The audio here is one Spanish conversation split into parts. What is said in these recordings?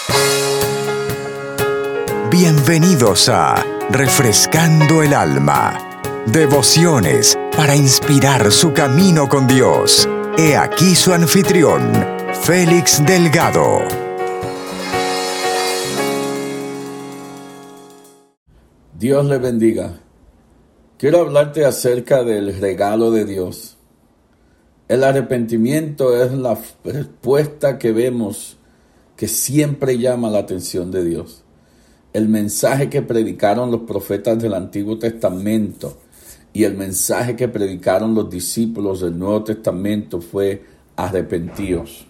Bienvenidos a Refrescando el Alma. Devociones para inspirar su camino con Dios. He aquí su anfitrión, Félix Delgado. Dios le bendiga. Quiero hablarte acerca del regalo de Dios. El arrepentimiento es la respuesta que vemos que siempre llama la atención de Dios. El mensaje que predicaron los profetas del Antiguo Testamento y el mensaje que predicaron los discípulos del Nuevo Testamento fue arrepentíos.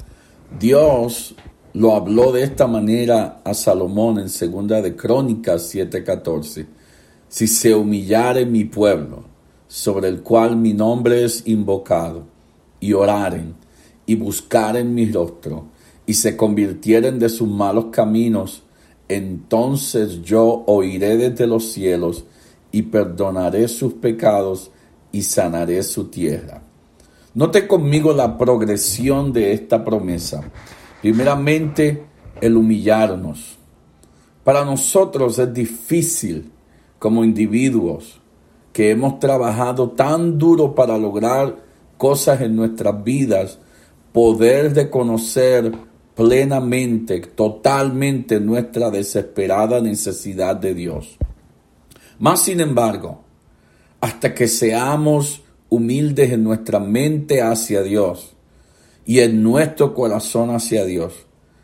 Dios lo habló de esta manera a Salomón en 2 de Crónicas 7:14. Si se humillare mi pueblo, sobre el cual mi nombre es invocado, y oraren, y buscaren mi rostro, y se convirtieren de sus malos caminos, entonces yo oiré desde los cielos, y perdonaré sus pecados, y sanaré su tierra. Note conmigo la progresión de esta promesa. Primeramente, el humillarnos. Para nosotros es difícil, como individuos, que hemos trabajado tan duro para lograr cosas en nuestras vidas, poder reconocer plenamente, totalmente nuestra desesperada necesidad de Dios. Mas, sin embargo, hasta que seamos humildes en nuestra mente hacia Dios y en nuestro corazón hacia Dios,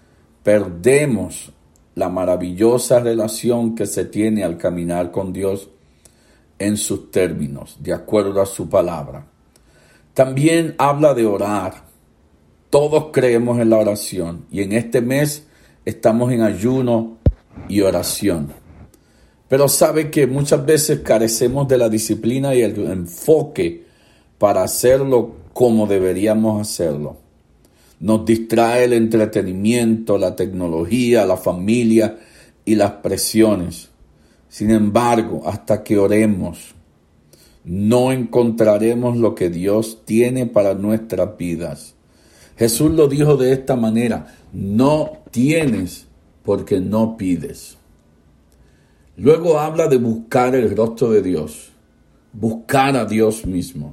perdemos la maravillosa relación que se tiene al caminar con Dios en sus términos, de acuerdo a su palabra. También habla de orar. Todos creemos en la oración y en este mes estamos en ayuno y oración. Pero sabe que muchas veces carecemos de la disciplina y el enfoque para hacerlo como deberíamos hacerlo. Nos distrae el entretenimiento, la tecnología, la familia y las presiones. Sin embargo, hasta que oremos, no encontraremos lo que Dios tiene para nuestras vidas. Jesús lo dijo de esta manera: no tienes porque no pides. Luego habla de buscar el rostro de Dios, buscar a Dios mismo.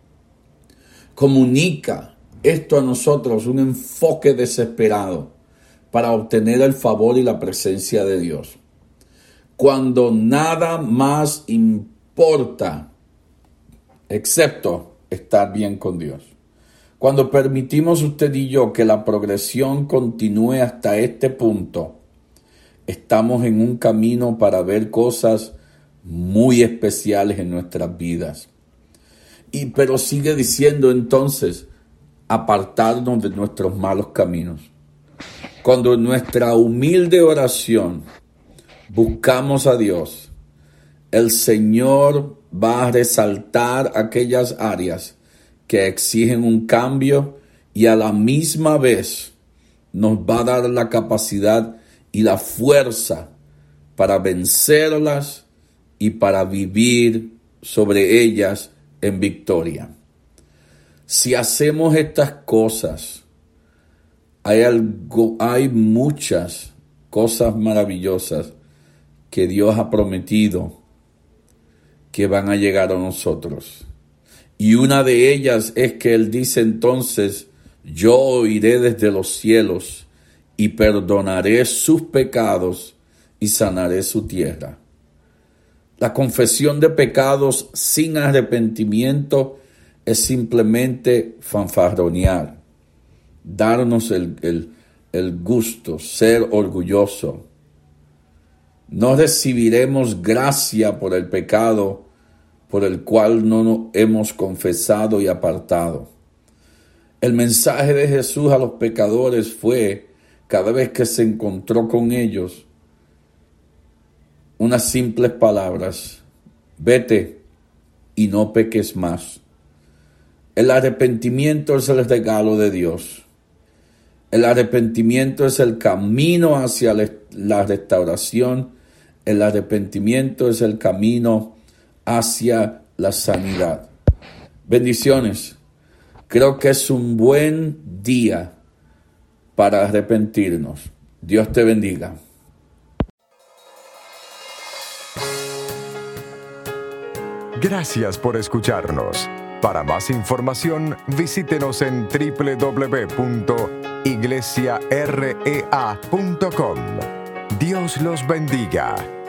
Comunica esto a nosotros un enfoque desesperado para obtener el favor y la presencia de Dios. Cuando nada más importa excepto estar bien con Dios. Cuando permitimos usted y yo que la progresión continúe hasta este punto, estamos en un camino para ver cosas muy especiales en nuestras vidas. Pero sigue diciendo entonces, apartarnos de nuestros malos caminos. Cuando en nuestra humilde oración buscamos a Dios, el Señor va a resaltar aquellas áreas que exigen un cambio y a la misma vez nos va a dar la capacidad y la fuerza para vencerlas y para vivir sobre ellas en victoria. Si hacemos estas cosas, hay muchas cosas maravillosas que Dios ha prometido que van a llegar a nosotros. Y una de ellas es que Él dice entonces: yo oiré desde los cielos y perdonaré sus pecados y sanaré su tierra. La confesión de pecados sin arrepentimiento es simplemente fanfarronear, darnos el gusto, ser orgulloso. No recibiremos gracia por el pecado por el cual no nos hemos confesado y apartado. El mensaje de Jesús a los pecadores fue, cada vez que se encontró con ellos, unas simples palabras: vete y no peques más. El arrepentimiento es el regalo de Dios. El arrepentimiento es el camino hacia la restauración. El arrepentimiento es el camino hacia la sanidad. Bendiciones. Creo que es un buen día para arrepentirnos. Dios te bendiga. Gracias por escucharnos. Para más información, visítenos en www.iglesiarea.com. Dios los bendiga.